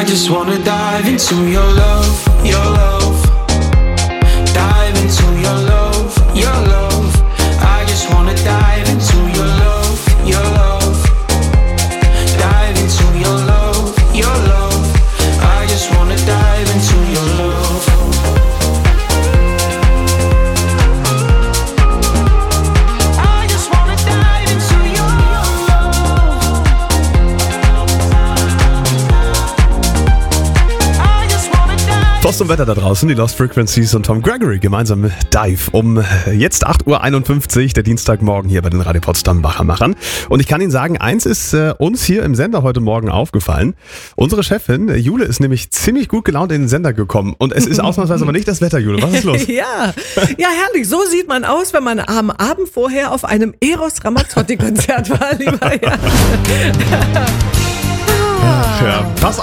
just wanna dive into your love, your love. Dive into your love, your love. I just wanna dive into your love, your love. Dive into your love, your love. I just wanna dive into your love. I just wanna dive into your love. I just wanna dive. Post und Wetter da draußen, die Lost Frequencies und Tom Gregory gemeinsam mit Dive um jetzt 8.51 Uhr, der Dienstagmorgen hier bei den Radio Potsdam Wachermachern. Und ich kann Ihnen sagen, eins ist uns hier im Sender heute Morgen aufgefallen. Unsere Chefin, Jule, ist nämlich ziemlich gut gelaunt in den Sender gekommen. Und es ist ausnahmsweise aber nicht das Wetter, Jule. Was ist los? Ja, herrlich. So sieht man aus, wenn man am Abend vorher auf einem Eros Ramazzotti-Konzert war, lieber Jan. Ja, pass auf.